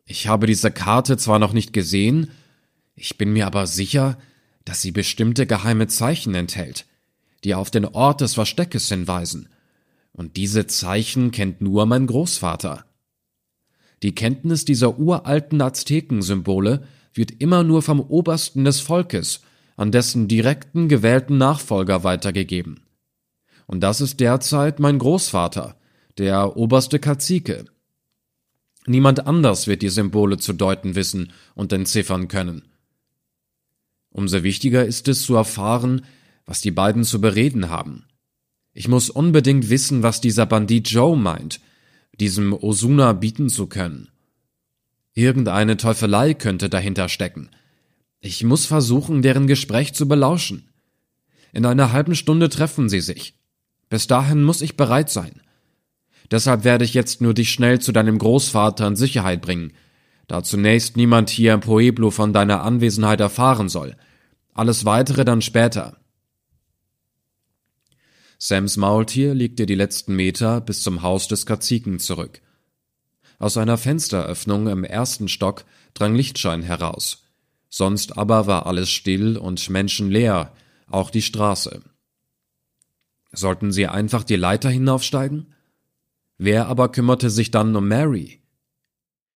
Ich habe diese Karte zwar noch nicht gesehen, ich bin mir aber sicher, dass sie bestimmte geheime Zeichen enthält, die auf den Ort des Versteckes hinweisen. Und diese Zeichen kennt nur mein Großvater. Die Kenntnis dieser uralten Aztekensymbole wird immer nur vom Obersten des Volkes an dessen direkten gewählten Nachfolger weitergegeben. Und das ist derzeit mein Großvater, der oberste Kazike. Niemand anders wird die Symbole zu deuten wissen und entziffern können. Umso wichtiger ist es zu erfahren, was die beiden zu bereden haben. Ich muss unbedingt wissen, was dieser Bandit Joe meint, diesem Osuna bieten zu können. Irgendeine Teufelei könnte dahinter stecken. Ich muss versuchen, deren Gespräch zu belauschen. In einer halben Stunde treffen sie sich. Bis dahin muss ich bereit sein. Deshalb werde ich jetzt nur dich schnell zu deinem Großvater in Sicherheit bringen, da zunächst niemand hier im Pueblo von deiner Anwesenheit erfahren soll. Alles Weitere dann später. Sams Maultier legte die letzten Meter bis zum Haus des Kaziken zurück. Aus einer Fensteröffnung im ersten Stock drang Lichtschein heraus. Sonst aber war alles still und menschenleer, auch die Straße. Sollten sie einfach die Leiter hinaufsteigen? Wer aber kümmerte sich dann um Mary?